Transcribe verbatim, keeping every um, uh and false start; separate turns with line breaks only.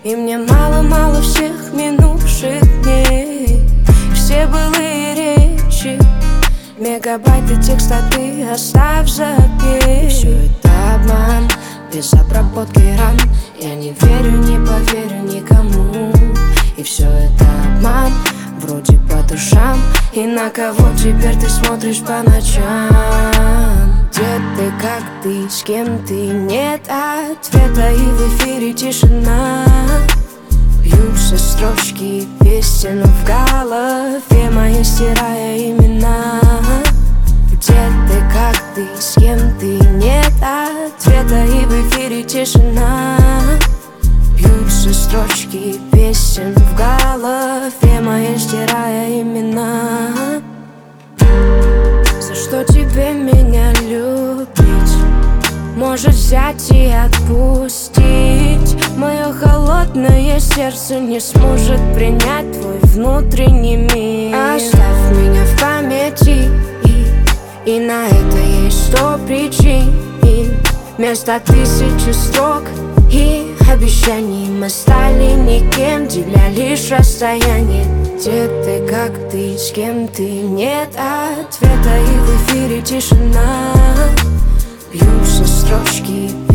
И мне мало-мало всех минувших дней. Все былые речи, мегабайты текста ты оставь, забей. Все это обман, без обработки ран. Я не верю, не поверю никому. И все это обман, вроде по душам. И на кого теперь ты смотришь по ночам? Где ты, как ты, с кем ты? Нет ответа, и в эфире тишина. Бьются строчки песен в голове моей, стирая имена. Где ты, как ты, с кем ты? Нет ответа, и в эфире тишина. Бьются строчки песен в голове моей, стирая имена. За что тебе меня любить? Может взять и отпустить? Мое холодное сердце не сможет принять твой внутренний мир. Оставь меня в памяти, и, и на это есть сто причин. И вместо тысячи строк и обещаний мы стали никем, деля лишь расстояние. Где ты, как ты, с кем ты? Нет ответа, и в эфире тишина. Бьются строчки